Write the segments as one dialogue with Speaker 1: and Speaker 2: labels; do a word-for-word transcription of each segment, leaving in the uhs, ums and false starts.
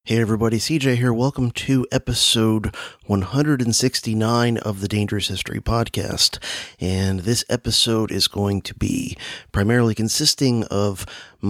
Speaker 1: Hey everybody, C J here. Welcome to episode one hundred sixty-nine of the Dangerous History Podcast. And this episode is going to be primarily consisting of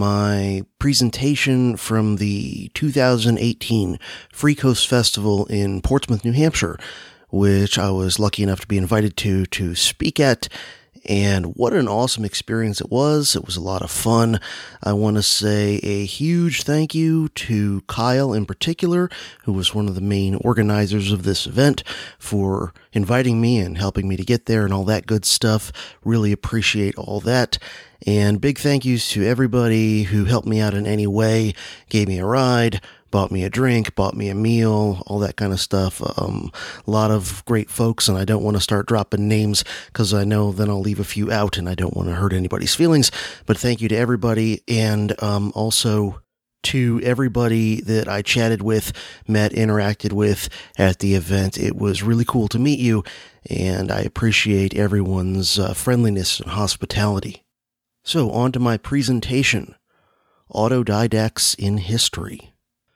Speaker 1: my presentation from the two thousand eighteen Free Coast Festival in Portsmouth, New Hampshire, which I was lucky enough to be invited to to speak at. And what an awesome experience it was. It was a lot of fun. I want to say a huge thank you to Kyle in particular, who was one of the main organizers of this event, for inviting me and helping me to get there and all that good stuff. Really appreciate all that. And big thank yous to everybody who helped me out in any way, gave me a ride, bought me a drink, bought me a meal, all that kind of stuff. Um, a lot of great folks, and I don't want to start dropping names because I know then I'll leave a few out and I don't want to hurt anybody's feelings. But thank you to everybody, and um, also to everybody that I chatted with, met, interacted with at the event. It was really cool to meet you, and I appreciate everyone's uh, friendliness and hospitality. So on to my presentation, Autodidacts in History.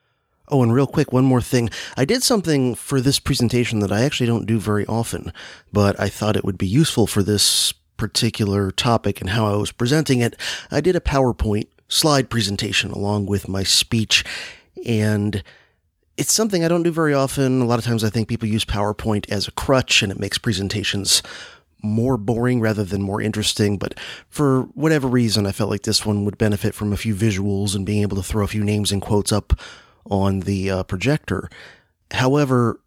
Speaker 1: Oh, and real quick, one more thing. I did something for this presentation that I actually don't do very often, but I thought it would be useful for this particular topic and how I was presenting it. I did a PowerPoint slide presentation along with my speech, and it's something I don't do very often. A lot of times I think people use PowerPoint as a crutch, and it makes presentations more boring rather than more interesting, but for whatever reason, I felt like this one would benefit from a few visuals and being able to throw a few names and quotes up on the uh, projector. However,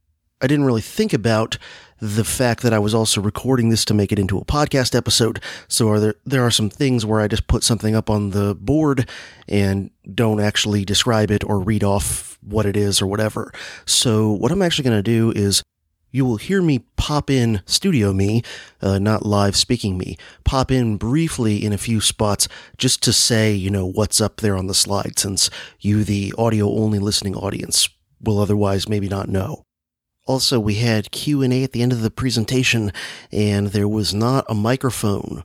Speaker 1: I didn't really think about the fact that I was also recording this to make it into a podcast episode. So are there, there are some things where I just put something up on the board and don't actually describe it or read off what it is or whatever. So what I'm actually going to do is you will hear me pop in studio me, uh, not live speaking me, pop in briefly in a few spots just to say, you know, what's up there on the slide, since you, the audio-only listening audience, will otherwise maybe not know. Also, we had Q and A at the end of the presentation, and there was not a microphone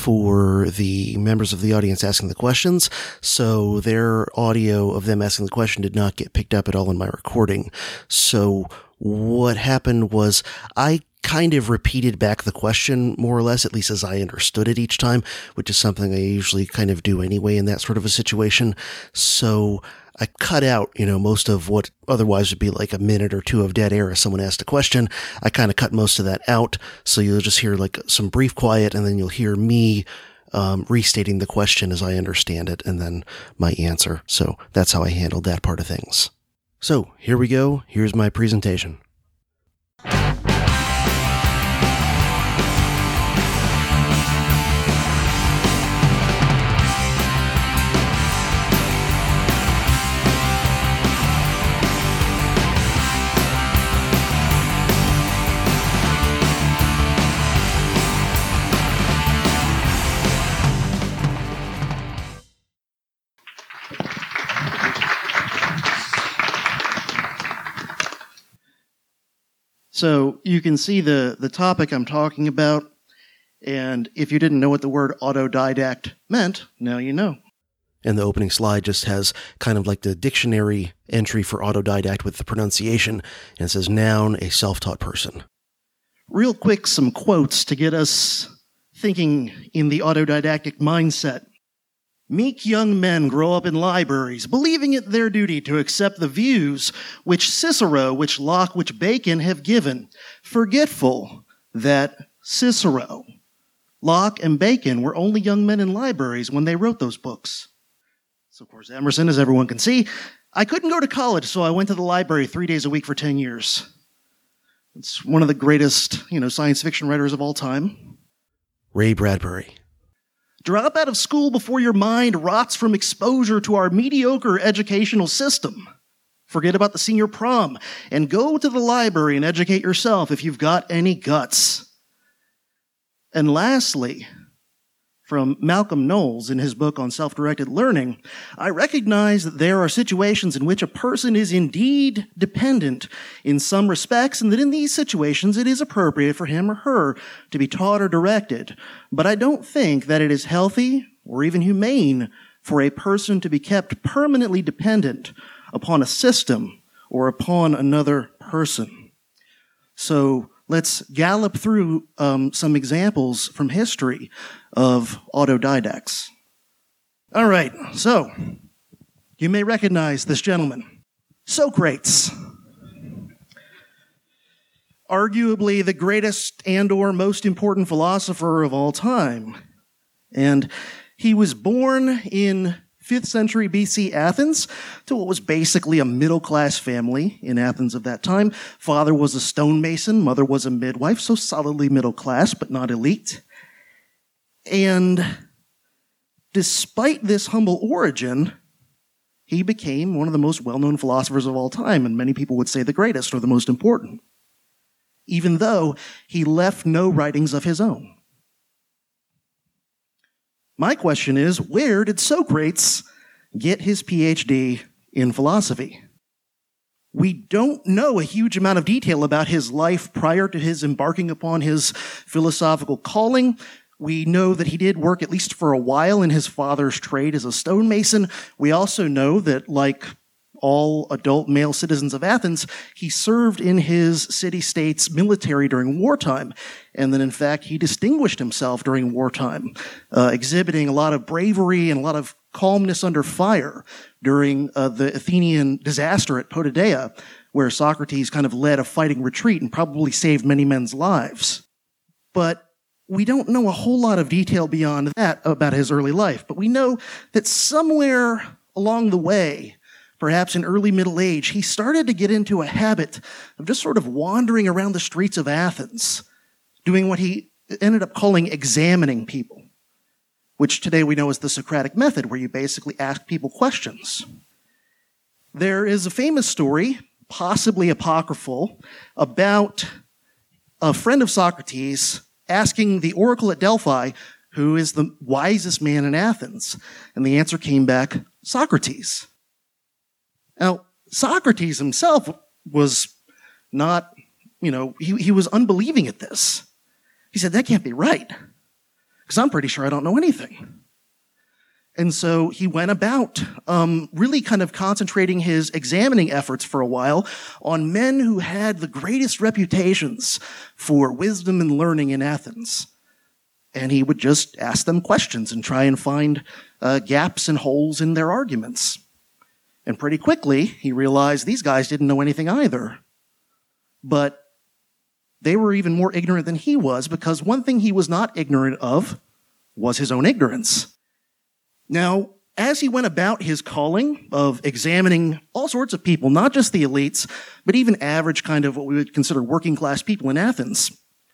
Speaker 1: for the members of the audience asking the questions, so their audio of them asking the question did not get picked up at all in my recording. So what happened was I kind of repeated back the question, more or less, at least as I understood it each time, which is something I usually kind of do anyway in that sort of a situation. So I cut out, you know, most of what otherwise would be like a minute or two of dead air as someone asked a question. I kind of cut most of that out, so you'll just hear like some brief quiet, and then you'll hear me um, restating the question as I understand it, and then my answer. So that's how I handled that part of things. So here we go. Here's my presentation. So you can see the, the topic I'm talking about, and if you didn't know what the word autodidact meant, now you know. And the opening slide just has kind of like the dictionary entry for autodidact with the pronunciation, and it says noun, a self-taught person. Real quick, some quotes to get us thinking in the autodidactic mindset. Meek young men grow up in libraries, believing it their duty to accept the views which Cicero, which Locke, which Bacon have given, forgetful that Cicero, Locke, and Bacon were only young men in libraries when they wrote those books. So, of course, Emerson, as everyone can see, I couldn't go to college, so I went to the library three days a week for ten years. It's one of the greatest, you know, science fiction writers of all time. Ray Bradbury. Drop out of school before your mind rots from exposure to our mediocre educational system. Forget about the senior prom and go to the library and educate yourself if you've got any guts. And lastly, from Malcolm Knowles in his book on self-directed learning, I recognize that there are situations in which a person is indeed dependent in some respects, and that in these situations it is appropriate for him or her to be taught or directed. But I don't think that it is healthy or even humane for a person to be kept permanently dependent upon a system or upon another person. So let's gallop through um, some examples from history of autodidacts. All right, so you may recognize this gentleman, Socrates. Arguably the greatest and or most important philosopher of all time. And he was born in fifth century B C Athens to what was basically a middle-class family in Athens of that time. Father was a stonemason, mother was a midwife, so solidly middle class, but not elite. And despite this humble origin, he became one of the most well-known philosophers of all time, and many people would say the greatest or the most important, even though he left no writings of his own. My question is, where did Socrates get his P H D in philosophy? We don't know a huge amount of detail about his life prior to his embarking upon his philosophical calling. We know that he did work at least for a while in his father's trade as a stonemason. We also know that, like all adult male citizens of Athens, he served in his city-state's military during wartime. And then, in fact, he distinguished himself during wartime, uh, exhibiting a lot of bravery and a lot of calmness under fire during uh, the Athenian disaster at Potidaea, where Socrates kind of led a fighting retreat and probably saved many men's lives. But we don't know a whole lot of detail beyond that about his early life. But we know that somewhere along the way, perhaps in early middle age, he started to get into a habit of just sort of wandering around the streets of Athens, doing what he ended up calling examining people, which today we know as the Socratic method, where you basically ask people questions. There is a famous story, possibly apocryphal, about a friend of Socrates asking the oracle at Delphi, who is the wisest man in Athens? And the answer came back, Socrates. Now, Socrates himself was not, you know, he, he was unbelieving at this. He said, that can't be right, because I'm pretty sure I don't know anything. And so he went about um, really kind of concentrating his examining efforts for a while on men who had the greatest reputations for wisdom and learning in Athens. And he would just ask them questions and try and find uh, gaps and holes in their arguments. And pretty quickly, he realized these guys didn't know anything either. But they were even more ignorant than he was, because one thing he was not ignorant of was his own ignorance. Now, as he went about his calling of examining all sorts of people, not just the elites, but even average kind of what we would consider working class people in Athens,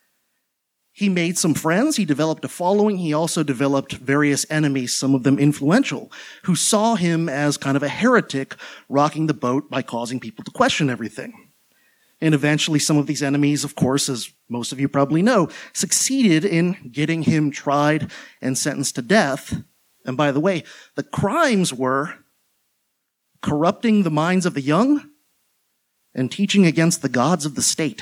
Speaker 1: he made some friends, he developed a following, he also developed various enemies, some of them influential, who saw him as kind of a heretic rocking the boat by causing people to question everything. And eventually some of these enemies, of course, as most of you probably know, succeeded in getting him tried and sentenced to death. And by the way, the crimes were corrupting the minds of the young and teaching against the gods of the state,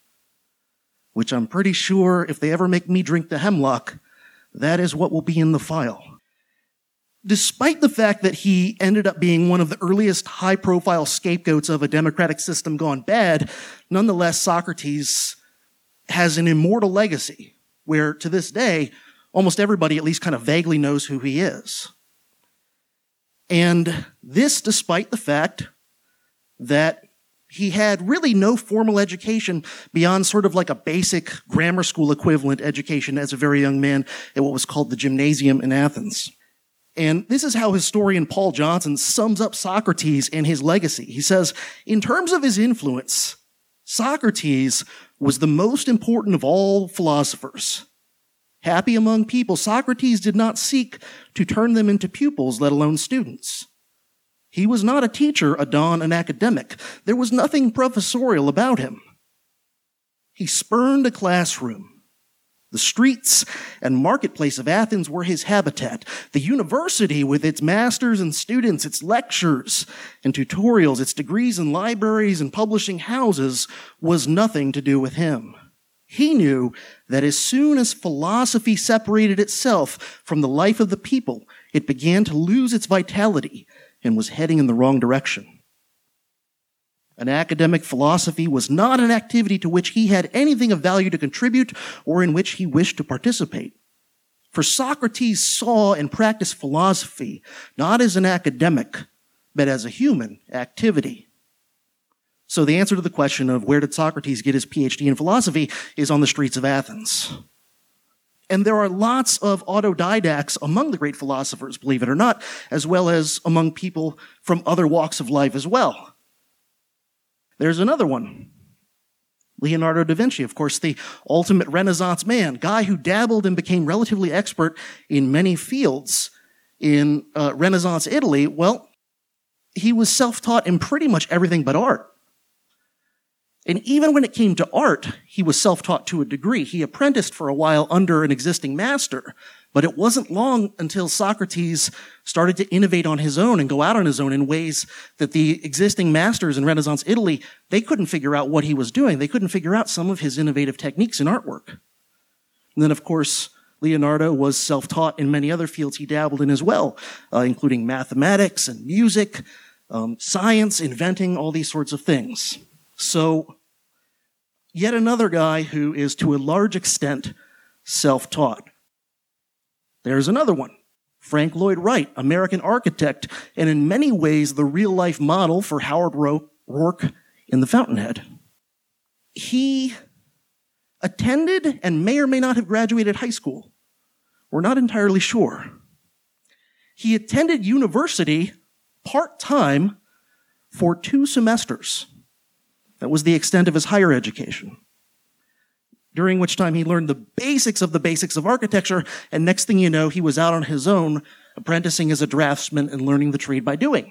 Speaker 1: which I'm pretty sure if they ever make me drink the hemlock, that is what will be in the file. Despite the fact that he ended up being one of the earliest high-profile scapegoats of a democratic system gone bad, nonetheless, Socrates has an immortal legacy where, to this day, almost everybody at least kind of vaguely knows who he is. And this despite the fact that he had really no formal education beyond sort of like a basic grammar school equivalent education as a very young man at what was called the gymnasium in Athens. And this is how historian Paul Johnson sums up Socrates and his legacy. He says, in terms of his influence, Socrates was the most important of all philosophers. Happy among people, Socrates did not seek to turn them into pupils, let alone students. He was not a teacher, a don, an academic. There was nothing professorial about him. He spurned a classroom. The streets and marketplace of Athens were his habitat. The university, with its masters and students, its lectures and tutorials, its degrees and libraries and publishing houses, was nothing to do with him. He knew that as soon as philosophy separated itself from the life of the people, it began to lose its vitality and was heading in the wrong direction.
Speaker 2: An academic philosophy was not an activity to which he had anything of value to contribute or in which he wished to participate. For Socrates saw and practiced philosophy not as an academic, but as a human activity. So the answer to the question of where did Socrates get his P H D in philosophy is on the streets of Athens. And there are lots of autodidacts among the great philosophers, believe it or not, as well as among people from other walks of life as well. There's another one. Leonardo da Vinci, of course, the ultimate Renaissance man, guy who dabbled and became relatively expert in many fields in uh, Renaissance Italy. Well, he was self-taught in pretty much everything but art. And even when it came to art, he was self-taught to a degree. He apprenticed for a while under an existing master, but it wasn't long until Socrates started to innovate on his own and go out on his own in ways that the existing masters in Renaissance Italy, they couldn't figure out what he was doing. They couldn't figure out some of his innovative techniques in artwork. And then, of course, Leonardo was self-taught in many other fields he dabbled in as well, uh, including mathematics and music, um, science, inventing, all these sorts of things. So, yet another guy who is to a large extent self-taught. There's another one, Frank Lloyd Wright, American architect, and in many ways the real-life model for Howard Rourke in The Fountainhead. He attended and may or may not have graduated high school. We're not entirely sure. He attended university part-time for two semesters. That was the extent of his higher education, during which time he learned the basics of the basics of architecture, and next thing you know, he was out on his own, apprenticing as a draftsman and learning the trade by doing.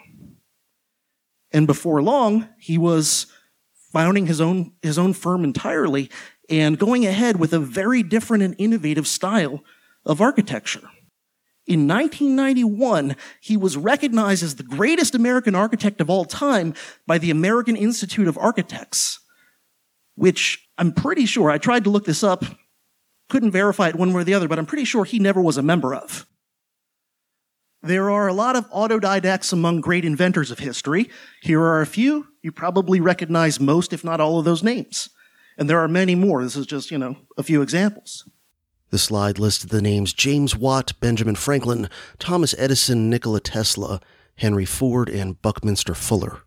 Speaker 2: And before long, he was founding his own, his own firm entirely and going ahead with a very different and innovative style of architecture. In nineteen ninety-one, he was recognized as the greatest American architect of all time by the American Institute of Architects, which I'm pretty sure, I tried to look this up, couldn't verify it one way or the other, but I'm pretty sure he never was a member of. There are a lot of autodidacts among great inventors of history. Here are a few. You probably recognize most, if not all of those names. And there are many more. This is just, you know, a few examples.
Speaker 1: The slide listed the names James Watt, Benjamin Franklin, Thomas Edison, Nikola Tesla, Henry Ford, and Buckminster Fuller.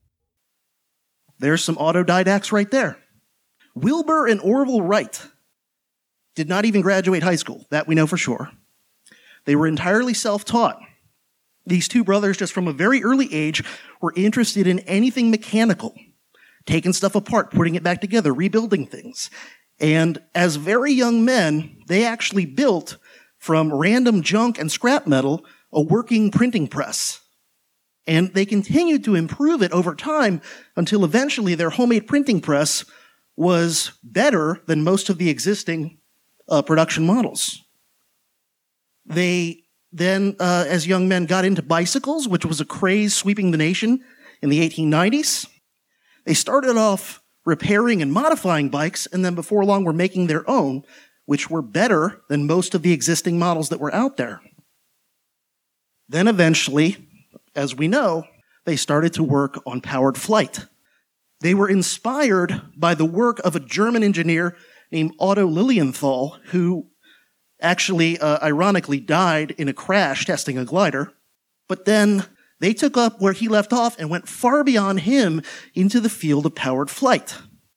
Speaker 2: There's some autodidacts right there. Wilbur and Orville Wright did not even graduate high school. That we know for sure. They were entirely self-taught. These two brothers, just from a very early age, were interested in anything mechanical, taking stuff apart, putting it back together, rebuilding things. And as very young men, they actually built, from random junk and scrap metal, a working printing press. And they continued to improve it over time until eventually their homemade printing press was better than most of the existing uh, production models. They then, uh, as young men, got into bicycles, which was a craze sweeping the nation in the eighteen nineties. They started off repairing and modifying bikes, and then before long were making their own, which were better than most of the existing models that were out there. Then eventually, as we know, they started to work on powered flight. They were inspired by the work of a German engineer named Otto Lilienthal, who actually, uh, ironically, died in a crash testing a glider. But then they took up where he left off and went far beyond him into the field of powered flight.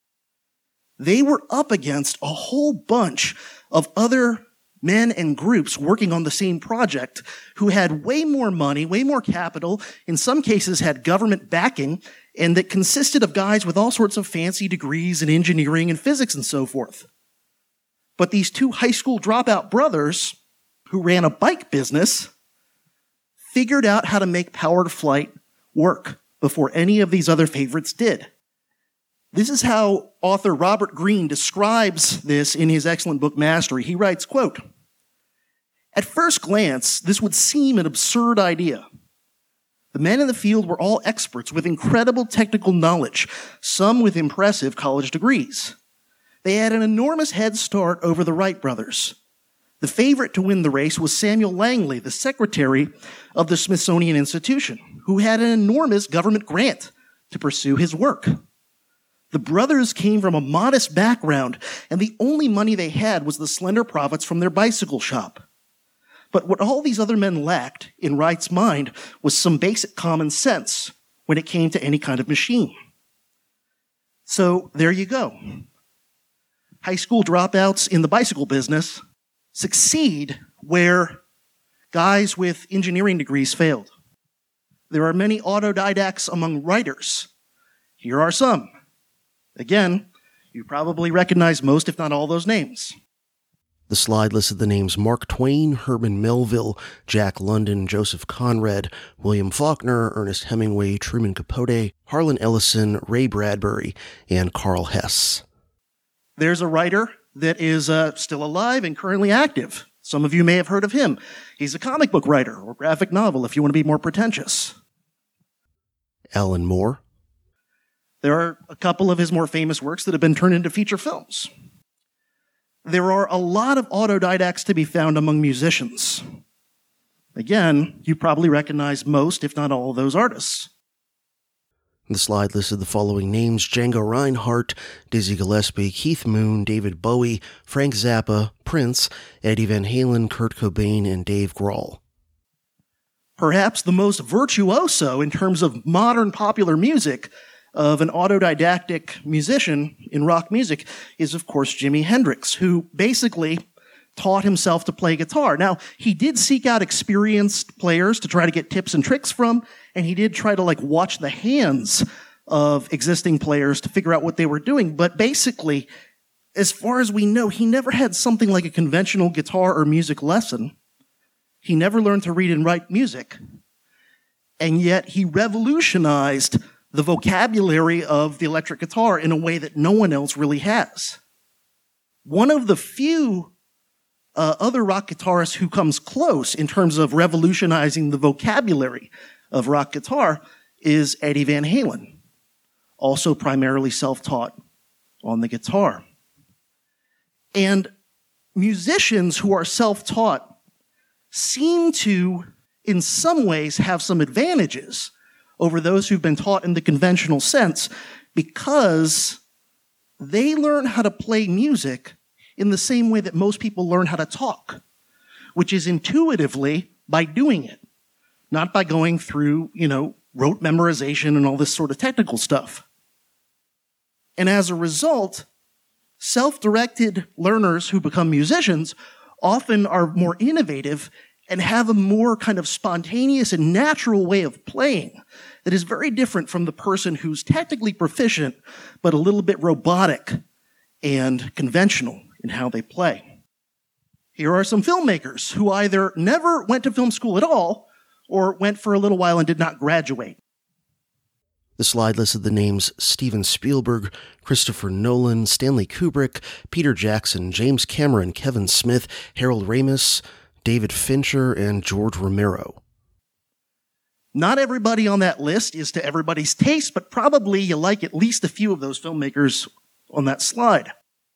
Speaker 2: They were up against a whole bunch of other men and groups working on the same project who had way more money, way more capital, in some cases had government backing, and that consisted of guys with all sorts of fancy degrees in engineering and physics and so forth. But these two high school dropout brothers who ran a bike business figured out how to make powered flight work before any of these other favorites did. This is how author Robert Greene describes this in his excellent book, Mastery. He writes, quote, "At first glance, this would seem an absurd idea. The men in the field were all experts with incredible technical knowledge, some with impressive college degrees. They had an enormous head start over the Wright brothers. The favorite to win the race was Samuel Langley, the secretary of the Smithsonian Institution, who had an enormous government grant to pursue his work. The brothers came from a modest background, and the only money they had was the slender profits from their bicycle shop. But what all these other men lacked, in Wright's mind, was some basic common sense when it came to any kind of machine. So there you go. High school dropouts in the bicycle business succeed where guys with engineering degrees failed. There are many autodidacts among writers. Here are some. Again, you probably recognize most, if not all, those names.
Speaker 1: The slide listed the names Mark Twain, Herman Melville, Jack London, Joseph Conrad, William Faulkner, Ernest Hemingway, Truman Capote, Harlan Ellison, Ray Bradbury, and Carl Hess.
Speaker 2: There's a writer that is uh, still alive and currently active. Some of you may have heard of him. He's a comic book writer or graphic novel, if you want to be more pretentious.
Speaker 1: Alan Moore.
Speaker 2: There are a couple of his more famous works that have been turned into feature films. There are a lot of autodidacts to be found among musicians. Again, you probably recognize most, if not all, of those artists.
Speaker 1: The slide listed the following names: Django Reinhardt, Dizzy Gillespie, Keith Moon, David Bowie, Frank Zappa, Prince, Eddie Van Halen, Kurt Cobain, and Dave Grohl.
Speaker 2: Perhaps the most virtuoso in terms of modern popular music of an autodidactic musician in rock music is, of course, Jimi Hendrix, who basically taught himself to play guitar. Now, he did seek out experienced players to try to get tips and tricks from, and he did try to, like, watch the hands of existing players to figure out what they were doing. But basically, as far as we know, he never had something like a conventional guitar or music lesson. He never learned to read and write music. And yet, he revolutionized the vocabulary of the electric guitar in a way that no one else really has. One of the few uh, other rock guitarists who comes close in terms of revolutionizing the vocabulary of rock guitar is Eddie Van Halen, also primarily self-taught on the guitar. And musicians who are self-taught seem to, in some ways, have some advantages over those who've been taught in the conventional sense, because they learn how to play music in the same way that most people learn how to talk, which is intuitively by doing it, not by going through, you know, rote memorization and all this sort of technical stuff. And as a result, self-directed learners who become musicians often are more innovative and have a more kind of spontaneous and natural way of playing that is very different from the person who's technically proficient, but a little bit robotic and conventional in how they play. Here are some filmmakers who either never went to film school at all or went for a little while and did not graduate.
Speaker 1: The slide listed the names Steven Spielberg, Christopher Nolan, Stanley Kubrick, Peter Jackson, James Cameron, Kevin Smith, Harold Ramis, David Fincher, and George Romero. Not everybody on that list is to everybody's taste, but probably you like at least a few of those filmmakers on that slide.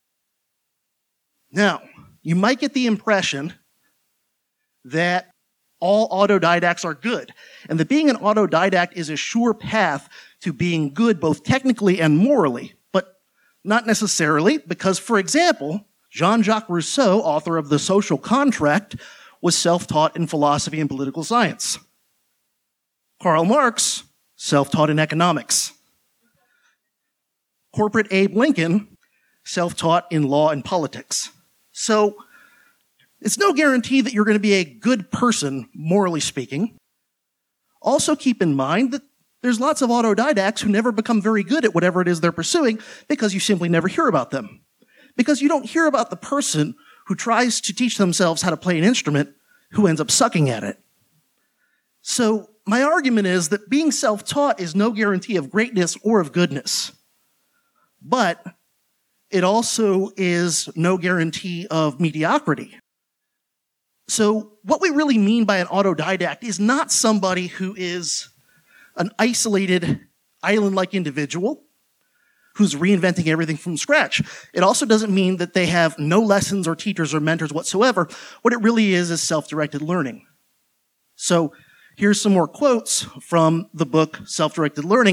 Speaker 1: Now, you might get the impression that all autodidacts are good, and that being an autodidact is a sure path to being good both technically and morally, but not necessarily, because, for example, Jean-Jacques Rousseau, author of The Social Contract, was self-taught in philosophy and political science. Karl Marx, self-taught in economics. Corporate Abe Lincoln, self-taught in law and politics. So, it's no guarantee that you're going to be a good person, morally speaking. Also keep in mind that there's lots of autodidacts who never become very good at whatever it is they're pursuing because you simply never hear about them. Because you don't hear about the person who tries to teach themselves how to play an instrument who ends up sucking at it. So my argument is that being self-taught is no guarantee of greatness or of goodness. But it also is no guarantee of mediocrity. So what we really mean by an autodidact is not somebody who is an isolated, island-like individual who's reinventing everything from scratch. It also doesn't mean that they have no lessons or teachers or mentors whatsoever. What it really is is self-directed learning. So here's some more quotes from the book Self-Directed Learning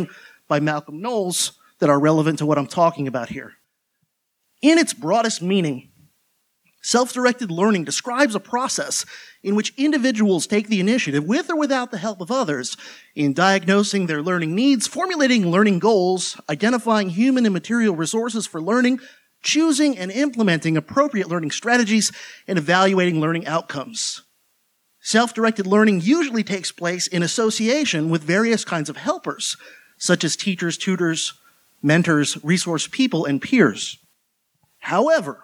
Speaker 2: by Malcolm Knowles that are relevant to what I'm talking about here. In its broadest meaning, self-directed learning describes a process in which individuals take the initiative, with or without the help of others, in diagnosing their learning needs, formulating learning goals, identifying human and material resources for learning, choosing and implementing appropriate learning strategies, and evaluating learning outcomes. Self-directed learning usually takes place in association with various kinds of helpers, such as teachers, tutors, mentors, resource people, and peers. However,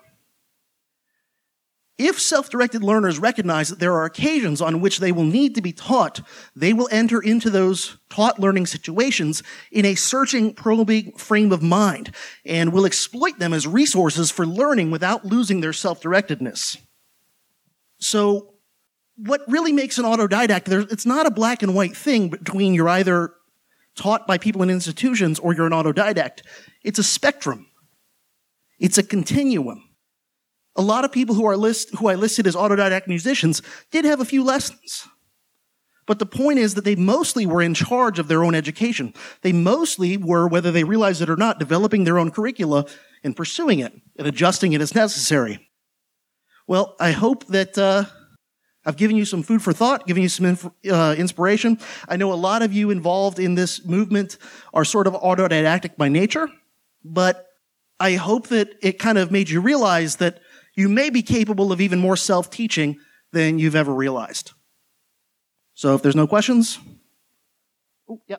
Speaker 2: if self-directed learners recognize that there are occasions on which they will need to be taught, they will enter into those taught learning situations in a searching, probing frame of mind and will exploit them as resources for learning without losing their self-directedness. So, what really makes an autodidact, it's not a black and white thing between you're either taught by people in institutions or you're an autodidact. It's a spectrum. It's a continuum. A lot of people who are list, who I listed as autodidact musicians did have a few lessons. But the point is that they mostly were in charge of their own education. They mostly were, whether they realized it or not, developing their own curricula and pursuing it and adjusting it as necessary. Well, I hope that uh, I've given you some food for thought, given you some inf- uh, inspiration. I know a lot of you involved in this movement are sort of autodidactic by nature, but I hope that it kind of made you realize that you may be capable of even more self-teaching than you've ever realized. So if there's no questions. Oh, yeah.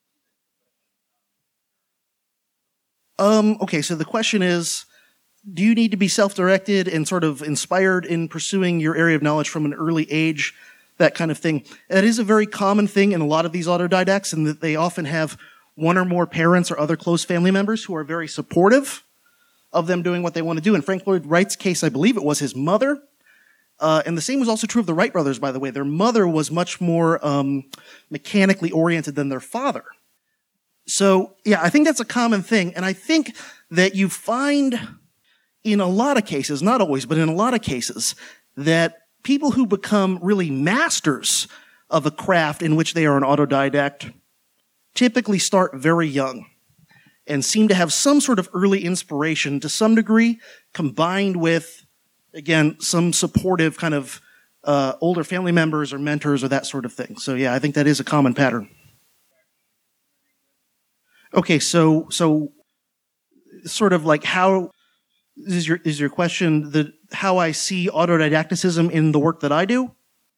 Speaker 2: Um, okay, so the question is, do you need to be self-directed and sort of inspired in pursuing your area of knowledge from an early age? That kind of thing. That is a very common thing in a lot of these autodidacts, in that they often have one or more parents or other close family members who are very supportive of them doing what they want to do. In Frank Lloyd Wright's case, I believe it was his mother. Uh, and the same was also true of the Wright brothers, by the way. Their mother was much more um, mechanically oriented than their father. So, yeah, I think that's a common thing. And I think that you find in a lot of cases, not always, but in a lot of cases, that people who become really masters of a craft in which they are an autodidact typically start very young and seem to have some sort of early inspiration to some degree, combined with, again, some supportive kind of uh, older family members or mentors or that sort of thing. So yeah, I think that is a common pattern. Okay, so so sort of like how is your is your question the how I see autodidacticism in the work that I do?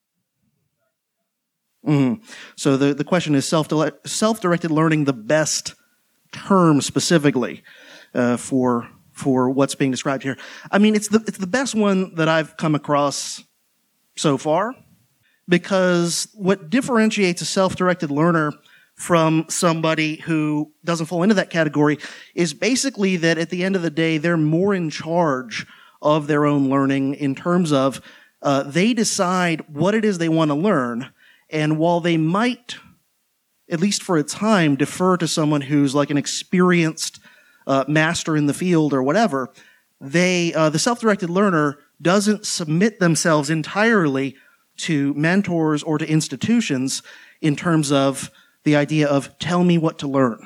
Speaker 2: Mm-hmm. So the, the question is self self-directed learning the best term specifically uh, for for what's being described here. I mean, it's the it's the best one that I've come across so far, because what differentiates a self-directed learner from somebody who doesn't fall into that category is basically that at the end of the day, they're more in charge of their own learning in terms of uh, they decide what it is they want to learn, and while they might, at least for a time, defer to someone who's like an experienced uh, master in the field or whatever, they, uh, the self-directed learner doesn't submit themselves entirely to mentors or to institutions in terms of the idea of tell me what to learn.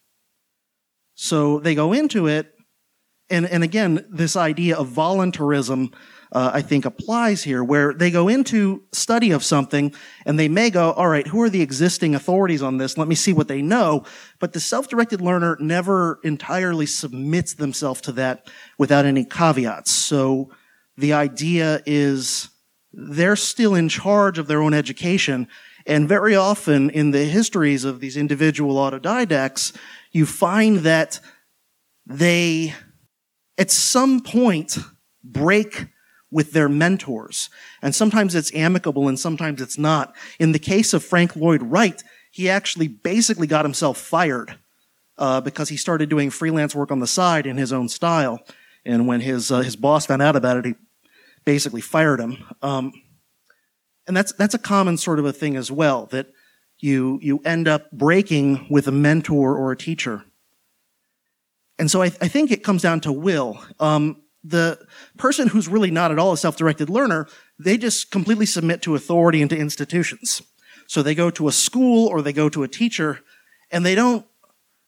Speaker 2: So they go into it, and, and again, this idea of voluntarism Uh, I think applies here, where they go into study of something and they may go, all right, who are the existing authorities on this? Let me see what they know. But the self-directed learner never entirely submits themselves to that without any caveats. So the idea is they're still in charge of their own education. And very often in the histories of these individual autodidacts, you find that they, at some point, break with their mentors. And sometimes it's amicable and sometimes it's not. In the case of Frank Lloyd Wright, he actually basically got himself fired uh, because he started doing freelance work on the side in his own style. And when his uh, his boss found out about it, he basically fired him. Um, and that's that's a common sort of a thing as well, that you you end up breaking with a mentor or a teacher. And so I, I think it comes down to will. Um, The person who's really not at all a self-directed learner, they just completely submit to authority and to institutions. So they go to a school or they go to a teacher, and they don't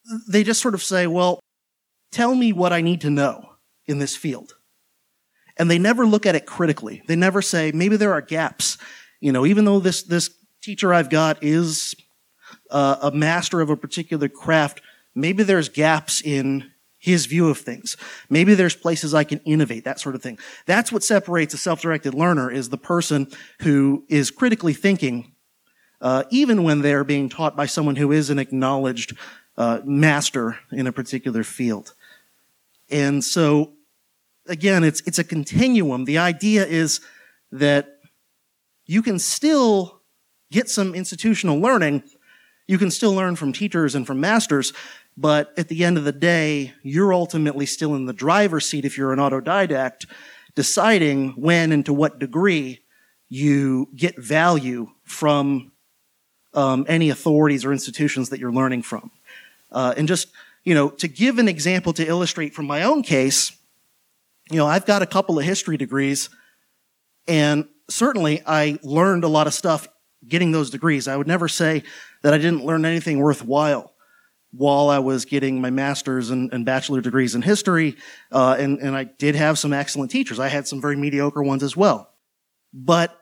Speaker 2: they just sort of say, well, tell me what I need to know in this field. And they never look at it critically. They never say, maybe there are gaps. You know, even though this, this teacher I've got is uh, a master of a particular craft, maybe there's gaps in his view of things. Maybe there's places I can innovate, that sort of thing. That's what separates a self-directed learner, is the person who is critically thinking, uh, even when they're being taught by someone who is an acknowledged uh, master in a particular field. And so, again, it's it's a continuum. The idea is that you can still get some institutional learning. You can still learn from teachers and from masters, but at the end of the day, you're ultimately still in the driver's seat if you're an autodidact, deciding when and to what degree you get value from um, any authorities or institutions that you're learning from. Uh, and just, you know, to give an example to illustrate from my own case, you know, I've got a couple of history degrees, and certainly I learned a lot of stuff getting those degrees. I would never say that I didn't learn anything worthwhile while I was getting my master's and, and bachelor degrees in history, uh, and, and I did have some excellent teachers. I had some very mediocre ones as well. But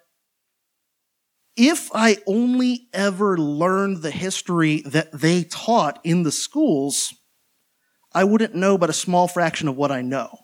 Speaker 2: if I only ever learned the history that they taught in the schools, I wouldn't know but a small fraction of what I know.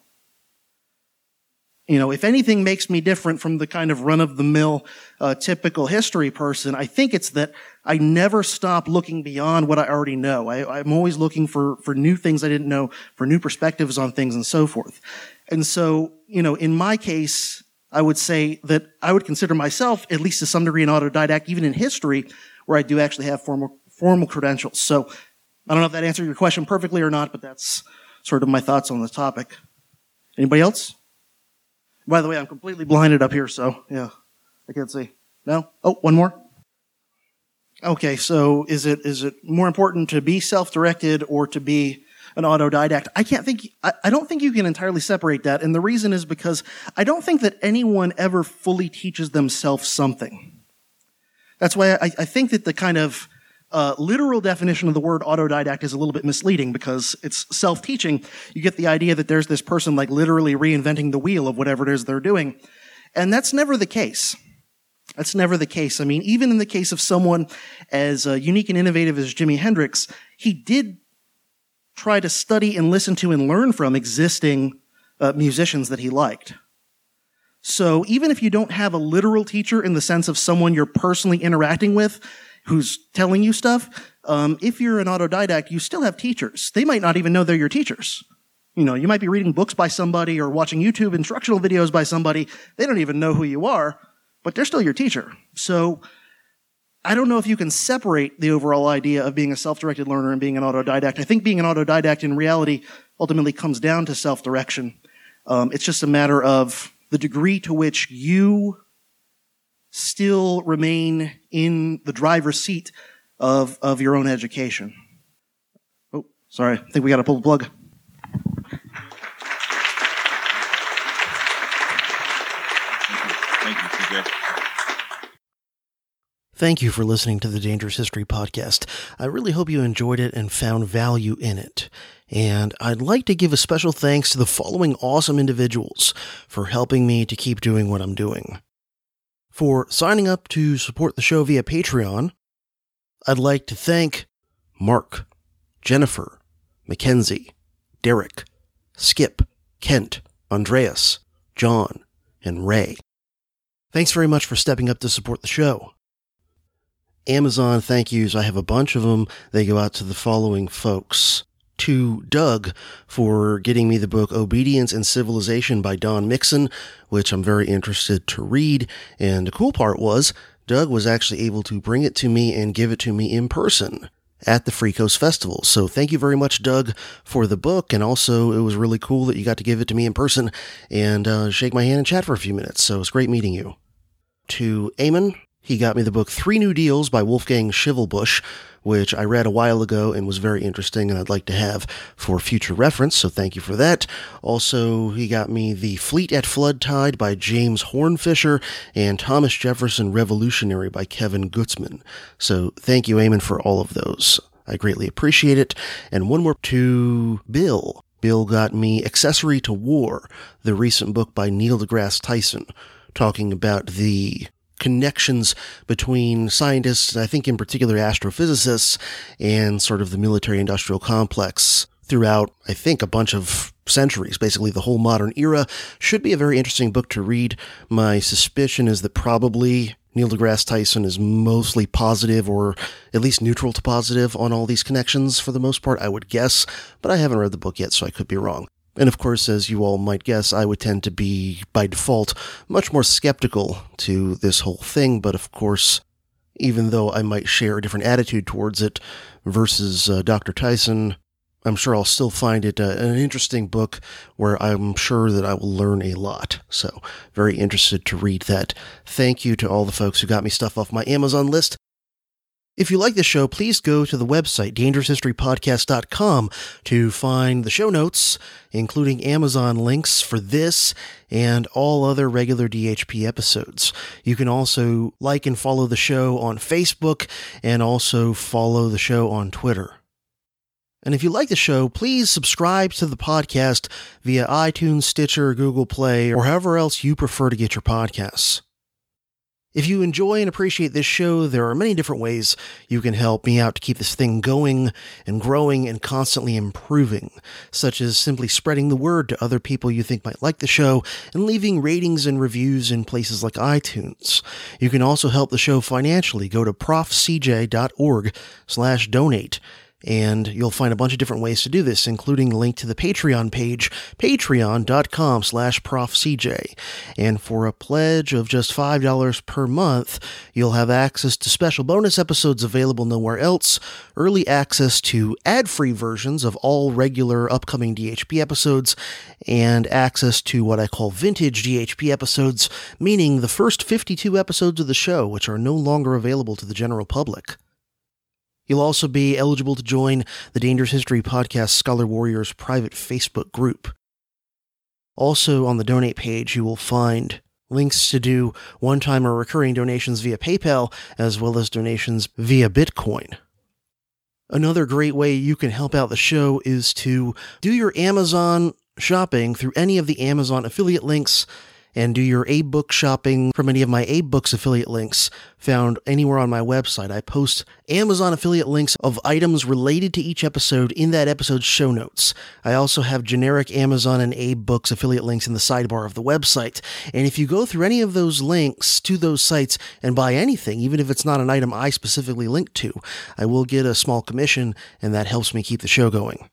Speaker 2: You know, if anything makes me different from the kind of run-of-the-mill, uh, typical history person, I think it's that I never stop looking beyond what I already know. I, I'm always looking for, for new things I didn't know, for new perspectives on things and so forth. And so, you know, in my case, I would say that I would consider myself, at least to some degree, an autodidact, even in history, where I do actually have formal, formal credentials. So I don't know if that answered your question perfectly or not, but that's sort of my thoughts on the topic. Anybody else? By the way, I'm completely blinded up here, so, yeah, I can't see. No? Oh, one more? Okay, so is it is it more important to be self-directed or to be an autodidact? I can't think, I, I don't think you can entirely separate that, and the reason is because I don't think that anyone ever fully teaches themselves something. That's why I, I think that the kind of Uh, literal definition of the word autodidact is a little bit misleading, because it's self-teaching. You get the idea that there's this person like literally reinventing the wheel of whatever it is they're doing. And that's never the case. That's never the case. I mean, even in the case of someone as uh, unique and innovative as Jimi Hendrix, he did try to study and listen to and learn from existing uh, musicians that he liked. So even if you don't have a literal teacher in the sense of someone you're personally interacting with, who's telling you stuff, um, if you're an autodidact, you still have teachers. They might not even know they're your teachers. You know, you might be reading books by somebody or watching YouTube instructional videos by somebody. They don't even know who you are, but they're still your teacher. So I don't know if you can separate the overall idea of being a self-directed learner and being an autodidact. I think being an autodidact in reality ultimately comes down to self-direction. Um, it's just a matter of the degree to which you still remain in the driver's seat of, of your own education. Oh, sorry. I think we got to pull the plug.
Speaker 3: Thank you, T J.
Speaker 1: Thank you for listening to the Dangerous History Podcast. I really hope you enjoyed it and found value in it. And I'd like to give a special thanks to the following awesome individuals for helping me to keep doing what I'm doing. For signing up to support the show via Patreon, I'd like to thank Mark, Jennifer, Mackenzie, Derek, Skip, Kent, Andreas, John, and Ray. Thanks very much for stepping up to support the show. Amazon thank yous, I have a bunch of them. They go out to the following folks. To Doug for getting me the book Obedience and Civilization by Don Mixon, which I'm very interested to read. And the cool part was, Doug was actually able to bring it to me and give it to me in person at the Free Coast Festival. So thank you very much, Doug, for the book. And also, it was really cool that you got to give it to me in person and uh, shake my hand and chat for a few minutes. So it was great meeting you. To Eamon, he got me the book Three New Deals by Wolfgang Schivelbusch, which I read a while ago and was very interesting and I'd like to have for future reference, so thank you for that. Also, he got me The Fleet at Flood Tide by James Hornfisher and Thomas Jefferson Revolutionary by Kevin Gutzman. So thank you, Eamon, for all of those. I greatly appreciate it. And one more to Bill. Bill got me Accessory to War, the recent book by Neil deGrasse Tyson, talking about the connections between scientists, I think in particular astrophysicists, and sort of the military-industrial complex throughout, I think, a bunch of centuries, basically the whole modern era. Should be a very interesting book to read. My suspicion is that probably Neil deGrasse Tyson is mostly positive, or at least neutral to positive, on all these connections for the most part, I would guess, but I haven't read the book yet, so I could be wrong. And of course, as you all might guess, I would tend to be, by default, much more skeptical to this whole thing, but of course, even though I might share a different attitude towards it versus uh, Doctor Tyson, I'm sure I'll still find it uh, an interesting book where I'm sure that I will learn a lot. So, very interested to read that. Thank you to all the folks who got me stuff off my Amazon list. If you like the show, please go to the website, dangerous history podcast dot com, to find the show notes, including Amazon links for this and all other regular D H P episodes. You can also like and follow the show on Facebook, and also follow the show on Twitter. And if you like the show, please subscribe to the podcast via iTunes, Stitcher, Google Play, or however else you prefer to get your podcasts. If you enjoy and appreciate this show, there are many different ways you can help me out to keep this thing going and growing and constantly improving, such as simply spreading the word to other people you think might like the show and leaving ratings and reviews in places like iTunes. You can also help the show financially. Go to profcj.org slash donate. And you'll find a bunch of different ways to do this, including a link to the Patreon page, patreon.com slash profcj. And for a pledge of just five dollars per month, you'll have access to special bonus episodes available nowhere else, early access to ad-free versions of all regular upcoming D H P episodes, and access to what I call vintage D H P episodes, meaning the first fifty-two episodes of the show, which are no longer available to the general public. You'll also be eligible to join the Dangerous History Podcast Scholar Warriors private Facebook group. Also on the donate page, you will find links to do one-time or recurring donations via PayPal, as well as donations via Bitcoin. Another great way you can help out the show is to do your Amazon shopping through any of the Amazon affiliate links, and do your AbeBook shopping from any of my AbeBooks affiliate links found anywhere on my website. I post Amazon affiliate links of items related to each episode in that episode's show notes. I also have generic Amazon and AbeBooks affiliate links in the sidebar of the website. And if you go through any of those links to those sites and buy anything, even if it's not an item I specifically linked to, I will get a small commission, and that helps me keep the show going.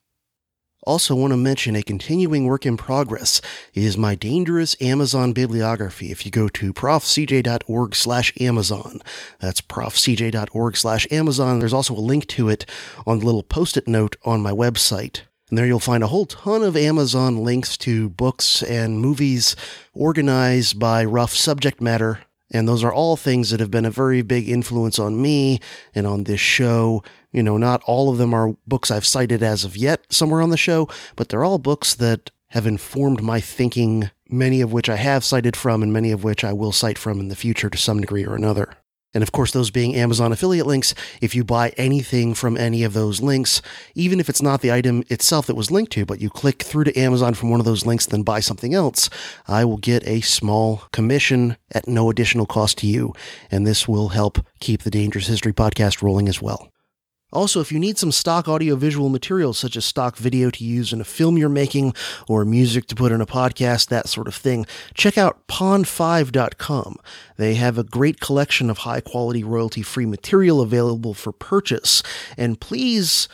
Speaker 1: Also want to mention a continuing work in progress is my Dangerous Amazon bibliography. If you go to profcj.org slash Amazon, that's profcj.org slash Amazon. There's also a link to it on the little post-it note on my website. And there you'll find a whole ton of Amazon links to books and movies organized by rough subject matter. And those are all things that have been a very big influence on me and on this show. You know, not all of them are books I've cited as of yet somewhere on the show, but they're all books that have informed my thinking, many of which I have cited from and many of which I will cite from in the future to some degree or another. And of course, those being Amazon affiliate links, if you buy anything from any of those links, even if it's not the item itself that was linked to, but you click through to Amazon from one of those links, then buy something else, I will get a small commission at no additional cost to you. And this will help keep the Dangerous History Podcast rolling as well. Also, if you need some stock audio-visual materials, such as stock video to use in a film you're making, or music to put in a podcast, that sort of thing, check out pond five dot com. They have a great collection of high-quality, royalty-free material available for purchase. And please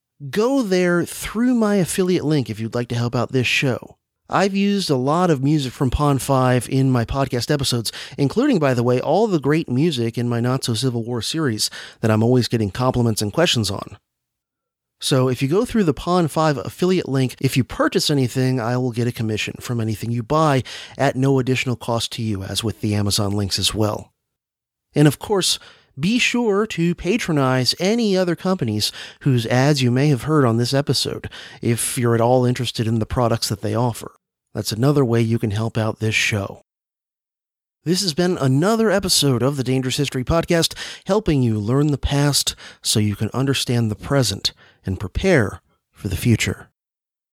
Speaker 1: go there through my affiliate link if you'd like to help out this show. I've used a lot of music from Pond five in my podcast episodes, including, by the way, all the great music in my Not So Civil War series that I'm always getting compliments and questions on. So if you go through the Pond five affiliate link, if you purchase anything, I will get a commission from anything you buy at no additional cost to you, as with the Amazon links as well. And of course, be sure to patronize any other companies whose ads you may have heard on this episode, if you're at all interested in the products that they offer. That's another way you can help out this show. This has been another episode of the Dangerous History Podcast, helping you learn the past so you can understand the present and prepare for the future.